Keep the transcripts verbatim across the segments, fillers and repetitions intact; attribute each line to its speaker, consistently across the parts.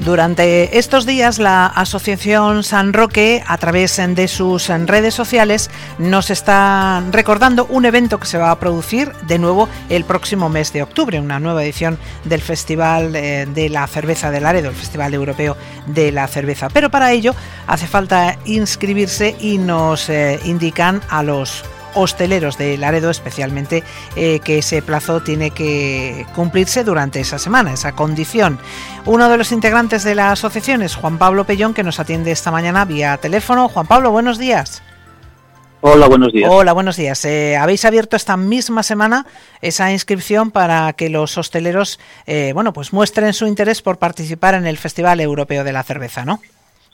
Speaker 1: Durante estos días, la Asociación San Roque, a través de sus redes sociales, nos está recordando un evento que se va a producir de nuevo el próximo mes de octubre, una nueva edición del Festival de la Cerveza de Laredo, el Festival Europeo de la Cerveza. Pero para ello hace falta inscribirse y nos eh, indican a los hosteleros de Laredo especialmente eh, que ese plazo tiene que cumplirse durante esa semana, esa condición. Uno de los integrantes de la asociación es Juan Pablo Pellón, que nos atiende esta mañana vía teléfono. Juan Pablo, buenos días.
Speaker 2: Hola, buenos días.
Speaker 1: Hola, buenos días. Eh, habéis abierto esta misma semana esa inscripción para que los hosteleros eh, bueno, pues muestren su interés por participar en el Festival Europeo de la Cerveza, ¿no?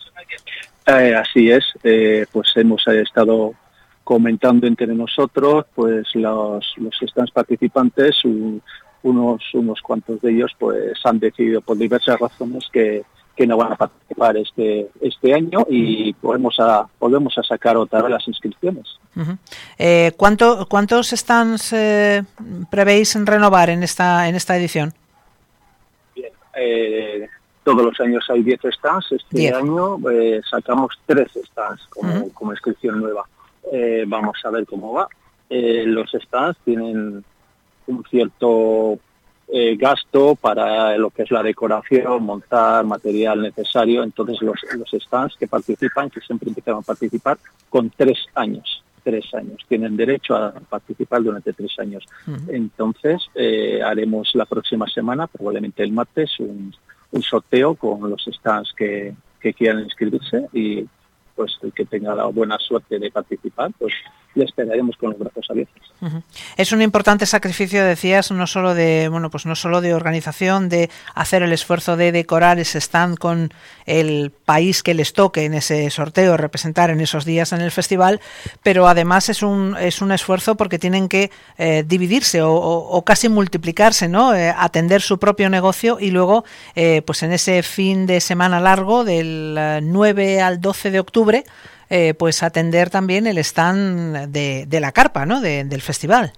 Speaker 2: Eh, así es, eh, pues hemos estado comentando entre nosotros, pues los, los stands participantes, un, unos unos cuantos de ellos pues han decidido por diversas razones que, que no van a participar este este año y volvemos a volvemos a sacar otra vez las inscripciones.
Speaker 1: Uh-huh. Eh, ¿cuánto, ¿Cuántos stands eh, prevéis renovar en esta en esta edición?
Speaker 2: Bien, eh, todos los años hay diez stands, este
Speaker 1: diez.
Speaker 2: año eh, sacamos trece stands como,
Speaker 1: Uh-huh.
Speaker 2: como inscripción nueva. Eh, vamos a ver cómo va. Eh, los stands tienen un cierto eh, gasto para lo que es la decoración, montar material necesario. Entonces los, los stands que participan, que siempre empiezan a participar con tres años. Tres años. Tienen derecho a participar durante tres años. Uh-huh. Entonces eh, haremos la próxima semana, probablemente el martes, un, un sorteo con los stands que, que quieran inscribirse y pues el que tenga la buena suerte de participar, pues le esperaremos con los brazos abiertos.
Speaker 1: Uh-huh. Es un importante sacrificio, decías, no solo de bueno, pues no solo de organización, de hacer el esfuerzo de decorar ese stand con el país que les toque en ese sorteo, representar en esos días en el festival, pero además es un es un esfuerzo porque tienen que eh, dividirse o, o, o casi multiplicarse, ¿no? Eh, atender su propio negocio y luego, eh, pues en ese fin de semana largo del nueve al doce de octubre, Eh, pues atender también el stand de, de la carpa, ¿no? De, del festival.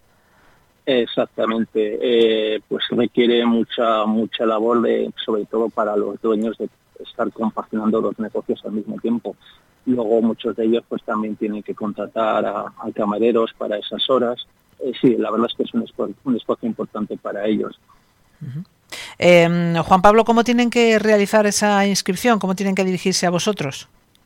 Speaker 2: Exactamente, eh, pues requiere mucha mucha labor, de, sobre todo para los dueños, de estar compaginando los negocios al mismo tiempo. Luego muchos de ellos pues también tienen que contratar a, a camareros para esas horas. Eh, sí, la verdad es que es un esfuerzo, un esfuerzo importante para ellos.
Speaker 1: Uh-huh. Eh, Juan Pablo, ¿cómo tienen que realizar esa inscripción? ¿Cómo tienen que dirigirse a vosotros?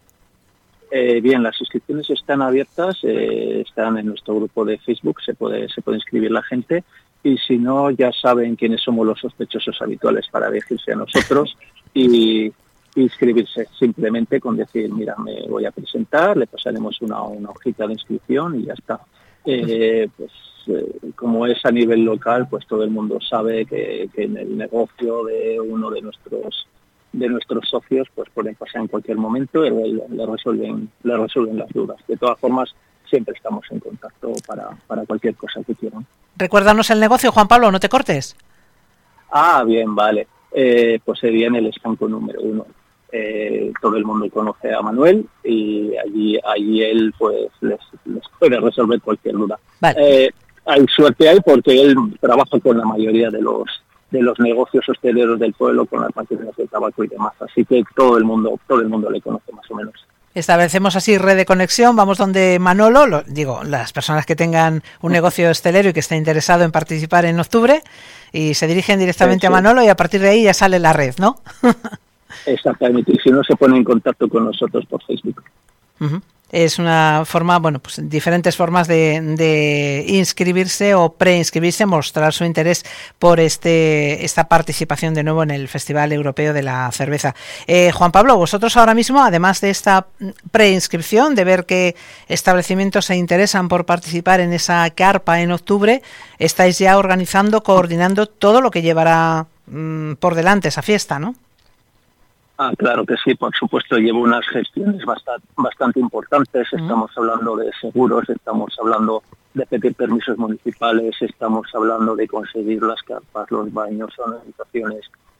Speaker 2: Eh, bien, las inscripciones están abiertas, eh, están en nuestro grupo de Facebook, se puede se puede inscribir la gente y si no ya saben quiénes somos los sospechosos habituales para dirigirse a nosotros y inscribirse simplemente con decir, mira, me voy a presentar, le pasaremos una, una hojita de inscripción y ya está. Eh, pues eh, como es a nivel local, pues todo el mundo sabe que, que en el negocio de uno de nuestros de nuestros socios pues pueden pasar en cualquier momento y le, le resuelven le resuelven las dudas. De todas formas, siempre estamos en contacto para, para cualquier cosa que quieran.
Speaker 1: Recuérdanos el negocio, Juan Pablo, no te cortes.
Speaker 2: Ah, bien, vale. Eh, pues sería en el estanco número uno. Eh, todo el mundo conoce a Manuel y allí allí él pues les, les puede resolver cualquier duda.
Speaker 1: Vale.
Speaker 2: Eh, hay suerte ahí porque él trabaja con la mayoría de los de los negocios hosteleros del pueblo, con las máquinas de tabaco y demás, así que todo el mundo todo el mundo le conoce más o menos.
Speaker 1: Establecemos así red de conexión, vamos donde Manolo, lo, digo, las personas que tengan un negocio hostelero y que esté interesado en participar en octubre, y se dirigen directamente sí, sí. a Manolo y a partir de ahí ya sale la red, ¿no?
Speaker 2: Exactamente, y si no se pone en contacto con nosotros por Facebook.
Speaker 1: Uh-huh. Es una forma, bueno, pues diferentes formas de, de inscribirse o preinscribirse, mostrar su interés por este esta participación de nuevo en el Festival Europeo de la Cerveza. Eh, Juan Pablo, vosotros ahora mismo, además de esta preinscripción, de ver qué establecimientos se interesan por participar en esa carpa en octubre, estáis ya organizando, coordinando todo lo que llevará mmm, por delante esa fiesta, ¿no?
Speaker 2: Ah, claro que sí, por supuesto, llevo unas gestiones bastante, bastante importantes, estamos hablando de seguros, estamos hablando de pedir permisos municipales, estamos hablando de conseguir las carpas, los baños, las habitaciones,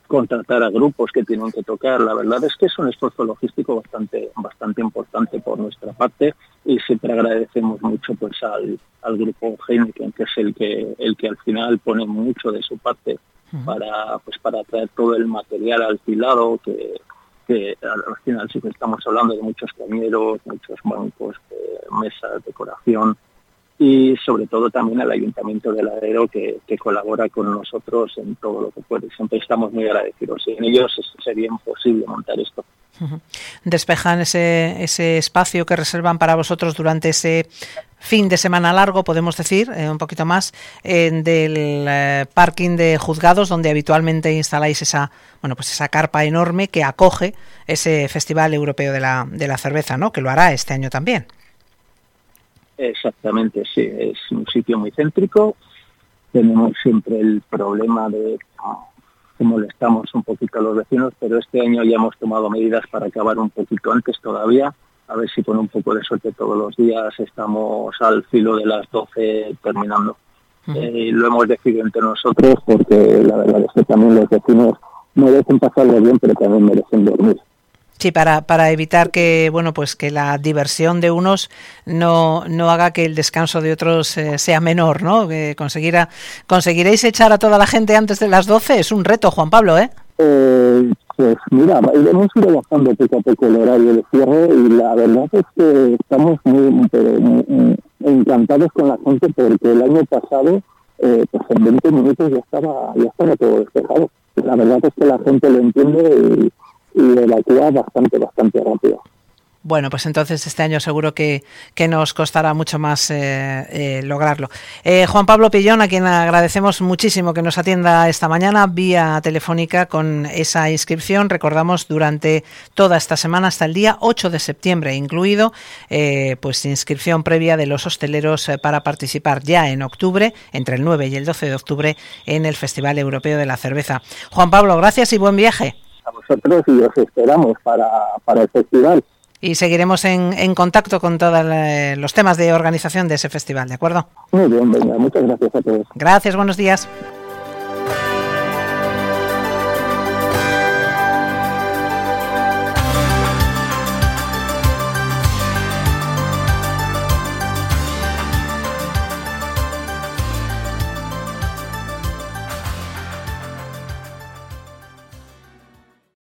Speaker 2: contratar a grupos que tienen que tocar. La verdad es que es un esfuerzo logístico bastante bastante importante por nuestra parte y siempre agradecemos mucho pues al, al grupo Heineken, que es el que el que al final pone mucho de su parte uh-huh. para pues para traer todo el material alquilado, que, que al final sí que estamos hablando de muchos cañeros, muchos bancos, eh, mesas, decoración, y sobre todo también al Ayuntamiento de Ladero, que, que colabora con nosotros en todo lo que puede. Siempre estamos muy agradecidos. Sin ellos sería imposible montar esto.
Speaker 1: Despejan ese, ese espacio que reservan para vosotros durante ese fin de semana largo, podemos decir, eh, un poquito más, eh, del eh, parking de Juzgados, donde habitualmente instaláis esa, bueno, pues esa carpa enorme que acoge ese Festival Europeo de la, de la Cerveza, ¿no? Que lo hará este año también.
Speaker 2: Exactamente, sí, es un sitio muy céntrico. Tenemos siempre el problema de que molestamos un poquito a los vecinos, pero este año ya hemos tomado medidas para acabar un poquito antes todavía, a ver si con un poco de suerte todos los días estamos al filo de las doce terminando. Uh-huh. Eh, lo hemos decidido entre nosotros porque la verdad es que también los vecinos merecen pasarlo bien, pero también merecen dormir.
Speaker 1: Sí, para para evitar que bueno pues que la diversión de unos no no haga que el descanso de otros eh, sea menor, ¿no? Que conseguirá conseguiréis echar a toda la gente antes de las doce, es un reto, Juan Pablo, ¿eh?
Speaker 2: Eh, pues mira, hemos ido bajando poco a poco el horario de cierre y la verdad es que estamos muy, muy, muy encantados con la gente, porque el año pasado eh, pues en veinte minutos ya estaba ya estaba todo despejado. La verdad es que la gente lo entiende y y evacúa bastante, bastante rápido.
Speaker 1: Bueno, pues entonces este año seguro que, que nos costará mucho más eh, eh, lograrlo. Eh, Juan Pablo Pillón, a quien agradecemos muchísimo que nos atienda esta mañana vía telefónica con esa inscripción. Recordamos, durante toda esta semana hasta el día ocho de septiembre incluido, eh, pues inscripción previa de los hosteleros eh, para participar ya en octubre, entre el nueve y el doce de octubre, en el Festival Europeo de la Cerveza. Juan Pablo, gracias y buen viaje.
Speaker 2: A vosotros, y os esperamos para, para el festival.
Speaker 1: Y seguiremos en, en contacto con todos los temas de organización de ese festival, ¿de acuerdo?
Speaker 2: Muy bien, venga, muchas gracias a todos.
Speaker 1: Gracias, buenos días.